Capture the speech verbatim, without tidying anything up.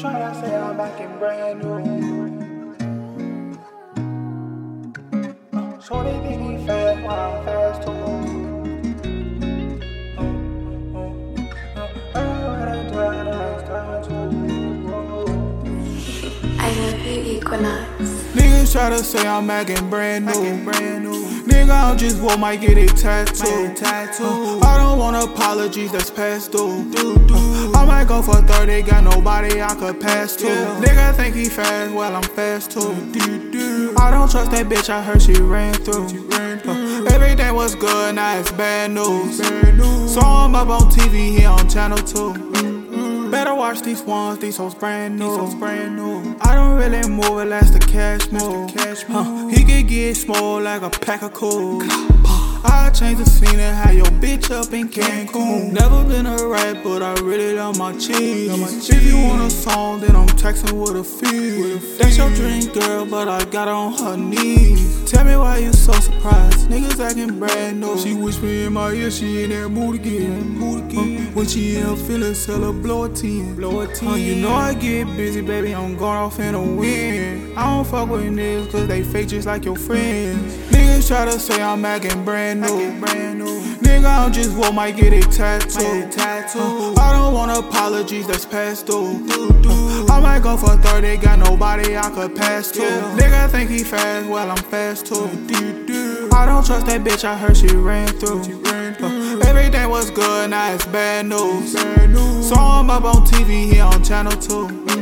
tryna say I'm back in brand new. Uh, so they think he fast while I'm fast too. I love you, Equinox. Niggas try to say I'm acting brand new. brand new. Nigga, I'm just what might get it tattooed. tattoo. Uh, I don't want apologies, that's past due. Uh, I might go for thirty, got nobody I could pass to. Yeah. Nigga think he fast, well I'm fast too. I don't trust that bitch, I heard she ran through. Uh, everything was good, now it's bad news. Bad news. Saw him up on T V, he on channel two. Better watch these ones, these hoes brand new. These brand new. I don't really move unless the cash move. Cash move. Huh. He could get small like a pack of cool. I change the scene and have your bitch up in Cancun. Never been a rat, but I really love my cheese. Love my cheese. If you want a song, then I'm texting with a fee. That's your dream, girl, but I got her on her knees. Tell me why you so surprised, niggas acting brand new. She whisper in my ear, she in that mood again. Mood again. Uh, when she in her feelings, tell her blow a ten. Blow a ten. Uh, you know I get busy, baby, I'm going off in a wind. I don't fuck with niggas, cause they fake just like your friends. Niggas try to say I'm acting brand new. Brand new. Nigga, I'm just what might get it tattooed. tattoo. Uh, I don't want apologies, that's past due. Uh, I might go for thirty, got nobody I could pass to. Yeah. Nigga think he fast, well I'm fast too. I don't trust that bitch, I heard she ran through. Uh, everything was good, now it's bad news. Saw him up on T V, he on channel two.